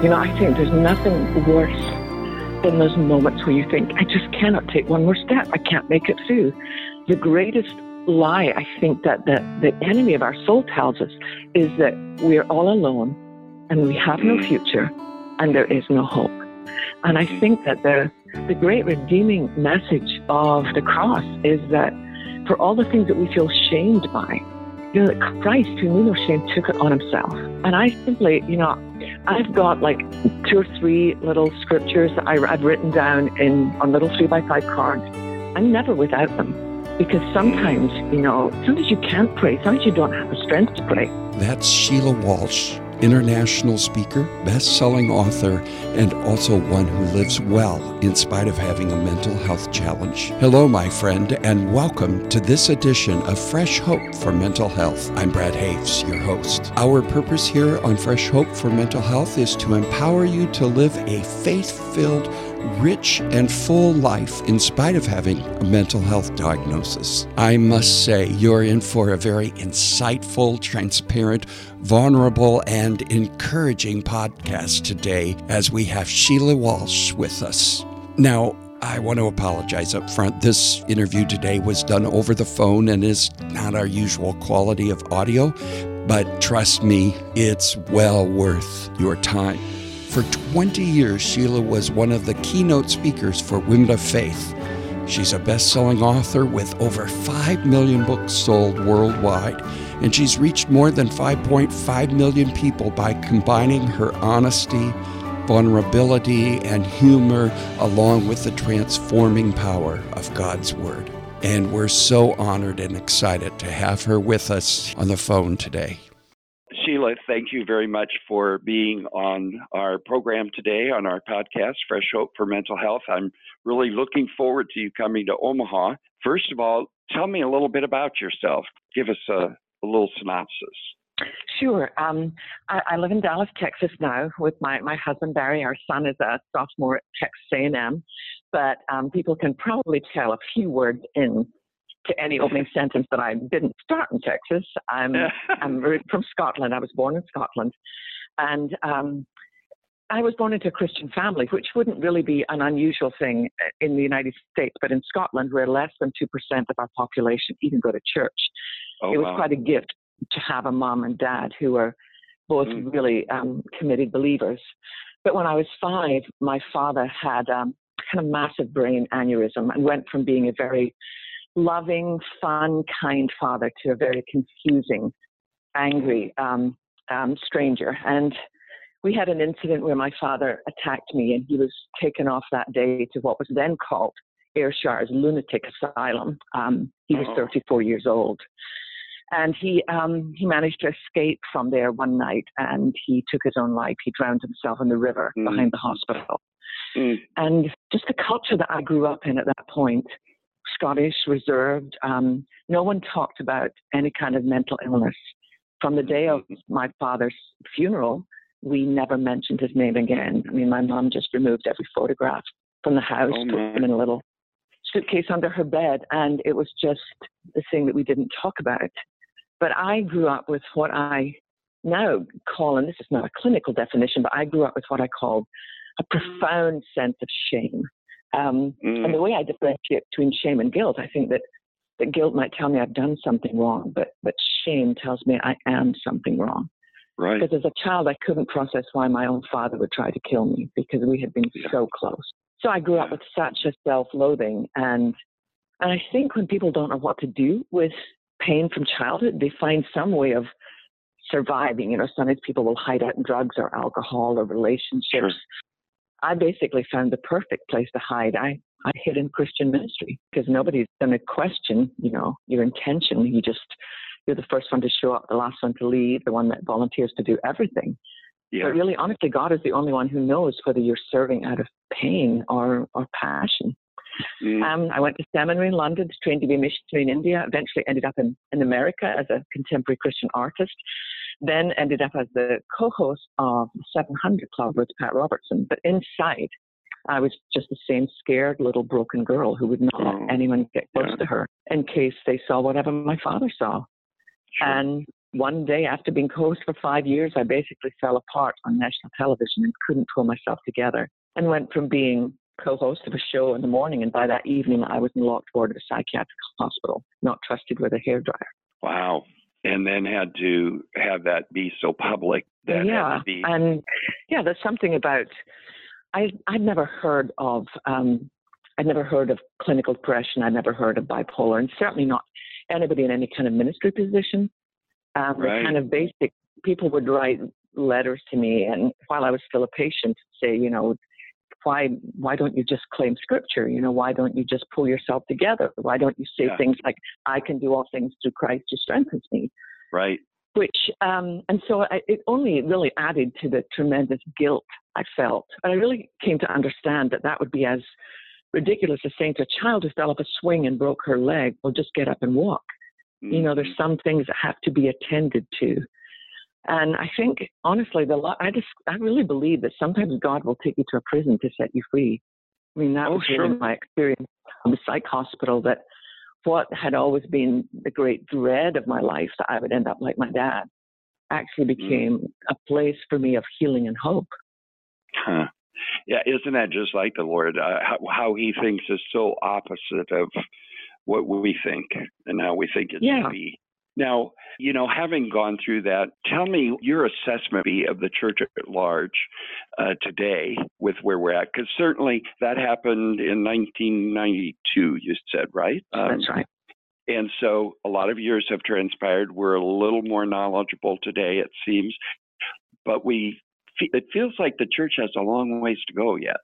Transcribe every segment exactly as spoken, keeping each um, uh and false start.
You know, I think there's nothing worse than those moments where you think, I just cannot take one more step. I can't make it through. The greatest lie I think that the, the enemy of our soul tells us is that we're all alone and we have no future and there is no hope. And I think that the, the great redeeming message of the cross is that for all the things that we feel shamed by, you know, that Christ, who knew no shame, took it on himself. And I simply, you know, I've got like two or three little scriptures that I, I've written down in on little three by five cards. I'm never without them. Because sometimes, you know, sometimes you can't pray. Sometimes you don't have the strength to pray. That's Sheila Walsh, international speaker, best-selling author, and also one who lives well in spite of having a mental health challenge. Hello, my friend, and welcome to this edition of Fresh Hope for Mental Health. I'm Brad Haves, your host. Our purpose here on Fresh Hope for Mental Health is to empower you to live a faith-filled, rich and full life in spite of having a mental health diagnosis. I must say, you're in for a very insightful, transparent, vulnerable, and encouraging podcast today as we have Sheila Walsh with us. Now, I want to apologize up front. This interview today was done over the phone and is not our usual quality of audio, but trust me, it's well worth your time. For twenty years, Sheila was one of the keynote speakers for Women of Faith. She's a best-selling author with over five million books sold worldwide, and she's reached more than five point five million people by combining her honesty, vulnerability, and humor along with the transforming power of God's Word. And we're so honored and excited to have her with us on the phone today. Sheila, thank you very much for being on our program today, on our podcast, Fresh Hope for Mental Health. I'm really looking forward to you coming to Omaha. First of all, tell me a little bit about yourself. Give us a, a little synopsis. Sure. Um, I, I live in Dallas, Texas now with my, my husband, Barry. Our son is a sophomore at Texas A and M, but um, people can probably tell a few words in to any opening sentence that I didn't start in Texas. I'm, I'm from Scotland. I was born in Scotland. And um, I was born into a Christian family, which wouldn't really be an unusual thing in the United States. But in Scotland, where less than two percent of our population even go to church, oh, it was wow. quite a gift to have a mom and dad who were both mm. really um, committed believers. But when I was five, my father had um, kind of massive brain aneurysm and went from being a very loving, fun, kind father to a very confusing, angry um, um, stranger. And we had an incident where my father attacked me, and he was taken off that day to what was then called Ayrshire Lunatic Asylum. Um, he was thirty-four years old. And he um, he managed to escape from there one night, and he took his own life. He drowned himself in the river mm. behind the hospital. Mm. And just the culture that I grew up in at that point, Scottish, reserved. Um, no one talked about any kind of mental illness. From the day of my father's funeral, we never mentioned his name again. I mean, my mom just removed every photograph from the house, oh, put them in a little suitcase under her bed, and it was just the thing that we didn't talk about. But I grew up with what I now call, and this is not a clinical definition, but I grew up with what I call a profound sense of shame. Um, mm. And the way I differentiate between shame and guilt, I think that, that guilt might tell me I've done something wrong, but, but shame tells me I am something wrong. Right. Because as a child, I couldn't process why my own father would try to kill me because we had been yeah. so close. So I grew up with such a self-loathing. And, and I think when people don't know what to do with pain from childhood, they find some way of surviving. You know, sometimes people will hide out in drugs or alcohol or relationships. Sure. I basically found the perfect place to hide. I, I hid in Christian ministry because nobody's going to question, you know, your intention. You just, you're the first one to show up, the last one to leave, the one that volunteers to do everything. Yeah. But really, honestly, God is the only one who knows whether you're serving out of pain or, or passion. Mm. Um, I went to seminary in London, trained to be a missionary in India, eventually ended up in, in America as a contemporary Christian artist. Then ended up as the co-host of the seven hundred Club with Pat Robertson. But inside, I was just the same scared little broken girl who would not oh, let anyone get close yeah. to her in case they saw whatever my father saw. Sure. And one day after being co-host for five years, I basically fell apart on national television and couldn't pull myself together, and went from being co-host of a show in the morning, and by that evening I was in the locked ward of a psychiatric hospital, not trusted with a hairdryer. Wow. And then had to have that be so public. That yeah, had to be... and yeah, there's something about, I, I'd never heard of, um, I'd never heard of clinical depression, I'd never heard of bipolar, and certainly not anybody in any kind of ministry position. Um, right. The kind of basic, people would write letters to me, and while I was still a patient, say, you know, why why don't you just claim scripture? You know, why don't you just pull yourself together? Why don't you say yeah. things like, I can do all things through Christ who strengthens me? Right. Which, um, and so I, it only really added to the tremendous guilt I felt. And I really came to understand that that would be as ridiculous as saying to a child who fell off a swing and broke her leg, well, just get up and walk. Mm-hmm. You know, there's some things that have to be attended to. And I think, honestly, the I just I really believe that sometimes God will take you to a prison to set you free. I mean, that oh, was sure. really my experience in the psych hospital, that what had always been the great dread of my life, that I would end up like my dad, actually became mm. a place for me of healing and hope. Huh. Yeah, isn't that just like the Lord? Uh, how, how he thinks is so opposite of what we think and how we think it yeah. should be. Now, you know, having gone through that, tell me your assessment of the church at large uh, today with where we're at, because certainly that happened in nineteen ninety-two, you said, right? Um, That's right. And so a lot of years have transpired. We're a little more knowledgeable today, it seems, but we it feels like the church has a long ways to go yet.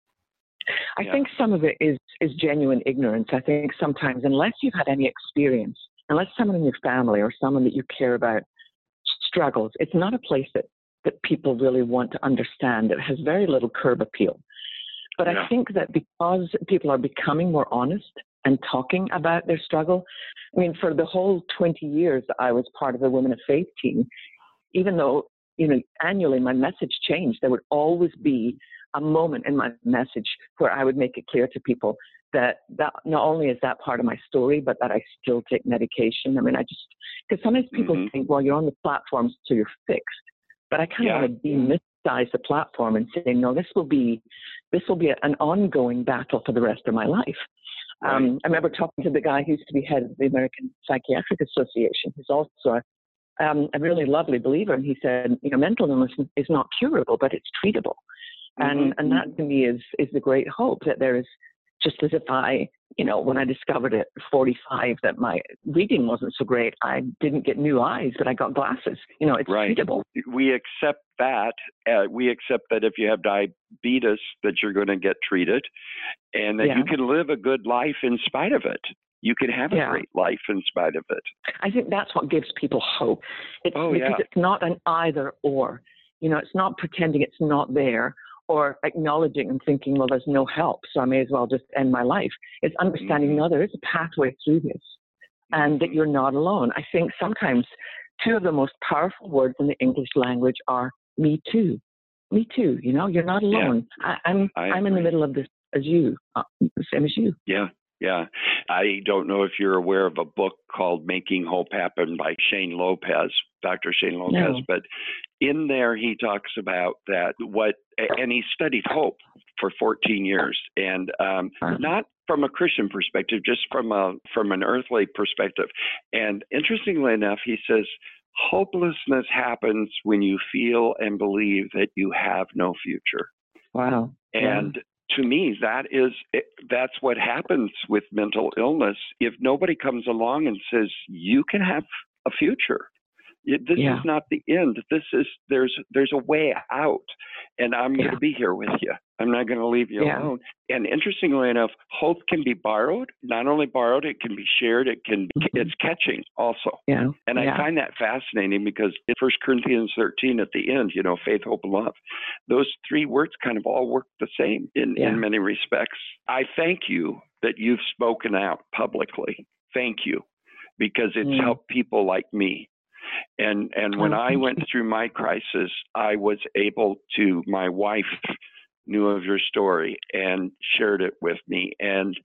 I yeah. think some of it is, is genuine ignorance. I think sometimes, unless you've had any experience, unless someone in your family or someone that you care about struggles, it's not a place that, that people really want to understand. It has very little curb appeal. But yeah. I think that because people are becoming more honest and talking about their struggle, I mean, for the whole twenty years that I was part of the Women of Faith team, even though, you know, annually my message changed, there would always be a moment in my message where I would make it clear to people that, that not only is that part of my story, but that I still take medication. I mean, I just, because sometimes people mm-hmm. think, well, you're on the platform, so you're fixed. But I kind of yeah. want to demystifize the platform and say, no, this will be, this will be an ongoing battle for the rest of my life. Right. Um, I remember talking to the guy who used to be head of the American Psychiatric Association, who's also a, um, a really lovely believer, and he said, you know, mental illness is not curable, but it's treatable. Mm-hmm. And and that to me is is the great hope, that there is, just as if I, you know, when I discovered at forty-five that my reading wasn't so great, I didn't get new eyes, but I got glasses. You know, it's right. treatable. We accept that. Uh, we accept that if you have diabetes, that you're going to get treated, and that yeah. you can live a good life in spite of it. You can have a yeah. great life in spite of it. I think that's what gives people hope. It's oh, because yeah. it's not an either or. You know, it's not pretending it's not there, or acknowledging and thinking, well, there's no help, so I may as well just end my life. It's understanding, mm-hmm. no, there is a pathway through this, and that you're not alone. I think sometimes two of the most powerful words in the English language are me too. Me too, you know, you're not alone. Yeah. I, I'm I I'm in the middle of this as you, uh, the same as you. Yeah. Yeah. I don't know if you're aware of a book called Making Hope Happen by Shane Lopez, Doctor Shane Lopez, no. but in there he talks about that what, and he studied hope for fourteen years, and um, not from a Christian perspective, just from a from an earthly perspective. And interestingly enough, he says, hopelessness happens when you feel and believe that you have no future. Wow. And yeah. to me, that is, that's what happens with mental illness. If nobody comes along and says, you can have a future, it, this yeah. is not the end. This is, there's, there's a way out, and I'm yeah. going to be here with you. I'm not going to leave you yeah. alone. And interestingly enough, hope can be borrowed. Not only borrowed, it can be shared. It can, mm-hmm. it's catching also. Yeah. And yeah. I find that fascinating, because in First Corinthians thirteen at the end, you know, faith, hope, and love, those three words kind of all work the same in, yeah. in many respects. I thank you that you've spoken out publicly. Thank you, because it's mm. helped people like me. And and when oh, I went you. through my crisis, I was able to, my wife knew of your story and shared it with me, and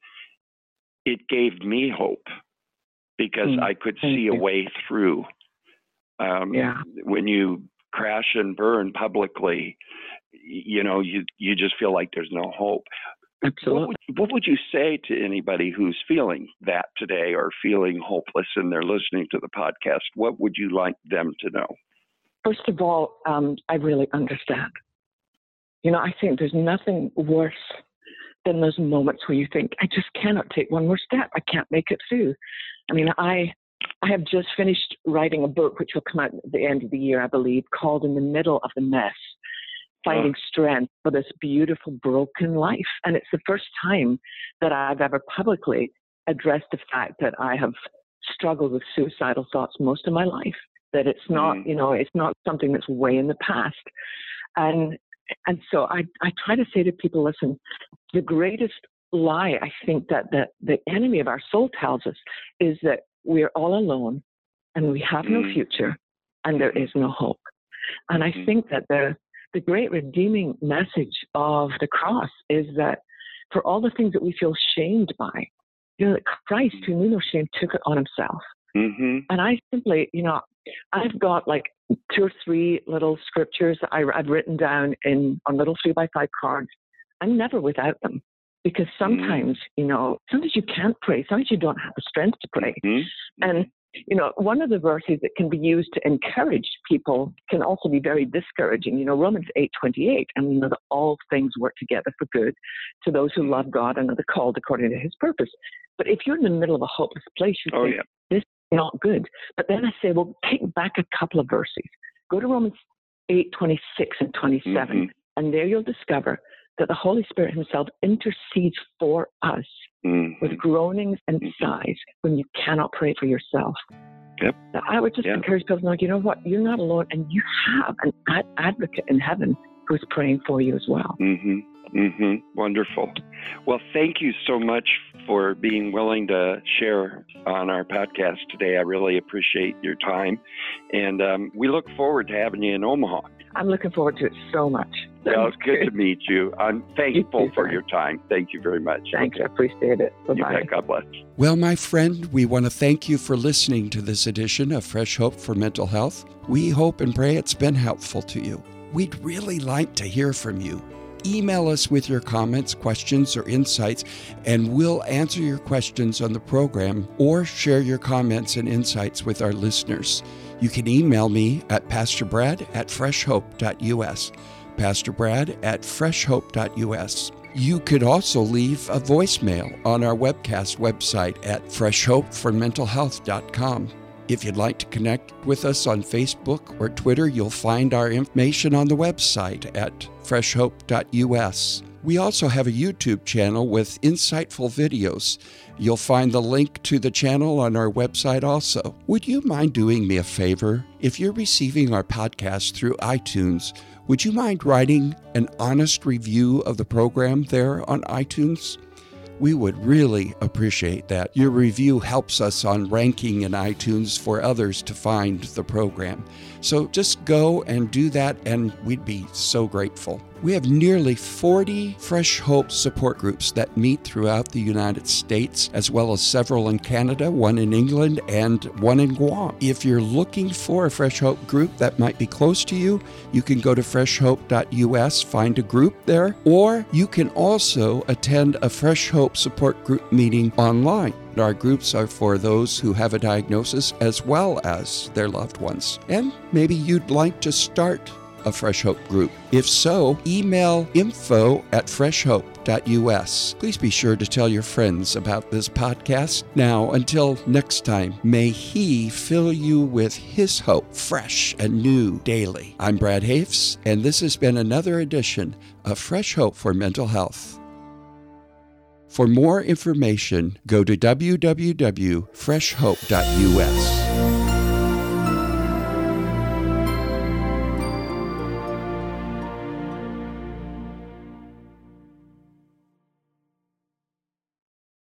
it gave me hope, because mm. I could Thank see you. a way through Um, yeah. When you crash and burn publicly, you know, you, you just feel like there's no hope. Absolutely. What would, what would you say to anybody who's feeling that today or feeling hopeless and they're listening to the podcast? What would you like them to know? First of all, um, I really understand. You know, I think there's nothing worse than those moments where you think, I just cannot take one more step. I can't make it through. I mean, I I have just finished writing a book, which will come out at the end of the year, I believe, called In the Middle of the Mess, Finding oh. Strength for This Beautiful Broken Life. And it's the first time that I've ever publicly addressed the fact that I have struggled with suicidal thoughts most of my life, that it's not, mm. you know, it's not something that's way in the past. And and so I, I try to say to people, listen, the greatest lie I think that the, the enemy of our soul tells us is that we're all alone and we have no future and there is no hope. And I think that the the great redeeming message of the cross is that for all the things that we feel shamed by, you know, that Christ, who knew no shame, took it on himself. Mm-hmm. And I simply, you know, I've got like two or three little scriptures that I, I've written down in on little three by five cards. I'm never without them. Because sometimes, you know, sometimes you can't pray. Sometimes you don't have the strength to pray. Mm-hmm. And, you know, one of the verses that can be used to encourage people can also be very discouraging. You know, Romans eight twenty-eight, and we know that all things work together for good to those who love God and are called according to his purpose. But if you're in the middle of a hopeless place, you oh, think, yeah. this is not good. But then I say, well, take back a couple of verses. Go to Romans eight twenty-six and twenty-seven, mm-hmm. and there you'll discover that the Holy Spirit himself intercedes for us mm-hmm. with groanings and mm-hmm. sighs when you cannot pray for yourself. Yep. Now, I would just yep. encourage people to know, you know what, you're not alone, and you have an ad- advocate in heaven who's praying for you as well. Mm-hmm. Mm-hmm. Wonderful. Well, thank you so much for being willing to share on our podcast today. I really appreciate your time, and um, we look forward to having you in Omaha. I'm looking forward to it so much. Well, it's good to meet you. I'm thankful you for your time. Thank you very much. Thanks. I appreciate it. Bye-bye. God bless. Well, my friend, we want to thank you for listening to this edition of Fresh Hope for Mental Health. We hope and pray it's been helpful to you. We'd really like to hear from you. Email us with your comments, questions, or insights, and we'll answer your questions on the program or share your comments and insights with our listeners. You can email me at pastor brad at fresh hope dot u s, pastor brad at fresh hope dot u s. You could also leave a voicemail on our webcast website at fresh hope for mental health dot com. If you'd like to connect with us on Facebook or Twitter, you'll find our information on the website at fresh hope dot u s. We also have a YouTube channel with insightful videos. You'll find the link to the channel on our website also. Would you mind doing me a favor? If you're receiving our podcast through iTunes, would you mind writing an honest review of the program there on iTunes? We would really appreciate that. Your review helps us on ranking in iTunes for others to find the program. So just go and do that, and we'd be so grateful. We have nearly forty Fresh Hope support groups that meet throughout the United States, as well as several in Canada, one in England, and one in Guam. If you're looking for a Fresh Hope group that might be close to you, you can go to fresh hope dot u s, find a group there, or you can also attend a Fresh Hope support group meeting online. Our groups are for those who have a diagnosis as well as their loved ones. And maybe you'd like to start a Fresh Hope group. If so, email info at fresh hope dot u s. Please be sure to tell your friends about this podcast. Now, until next time, may He fill you with His hope, fresh and new daily. I'm Brad Hafes, and this has been another edition of Fresh Hope for Mental Health. For more information, go to w w w dot fresh hope dot u s.